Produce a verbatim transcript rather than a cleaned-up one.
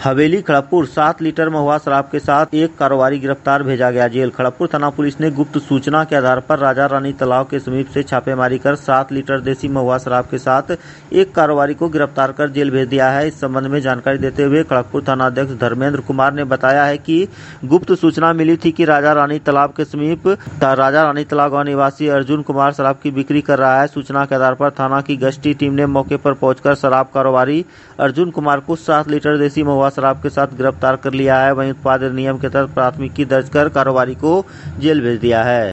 हवेली खड़गपुर सात लीटर महुआ शराब के साथ एक कारोबारी गिरफ्तार, भेजा गया जेल। खड़गपुर थाना पुलिस ने गुप्त सूचना के आधार पर राजा रानी तालाब के समीप से छापेमारी कर सात लीटर देसी महुआ शराब के साथ एक कारोबारी को गिरफ्तार कर जेल भेज दिया है। इस संबंध में जानकारी देते हुए खड़गपुर थाना अध्यक्ष धर्मेंद्र कुमार ने बताया है कि गुप्त सूचना मिली थी कि राजा रानी तालाब के समीप राजा रानी तालाब गाँव निवासी अर्जुन कुमार शराब की बिक्री कर रहा है। सूचना के आधार पर थाना की गश्ती टीम ने मौके पर पहुंचकर शराब कारोबारी अर्जुन कुमार को सात लीटर देसी महुआ शराब के साथ गिरफ्तार कर लिया है। वहीं उत्पाद अधिनियम के तहत प्राथमिकी दर्ज कर कारोबारी को जेल भेज दिया है।